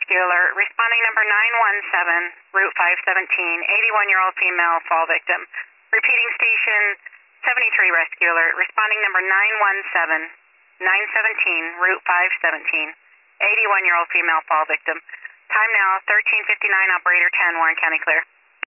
rescue alert. Responding number 917, Route 517, 81-year-old female fall victim. Repeating station 73 rescue alert. Responding number 917, 917, Route 517, 81-year-old female fall victim. Time now 13:59. Operator 10, Warren County clear.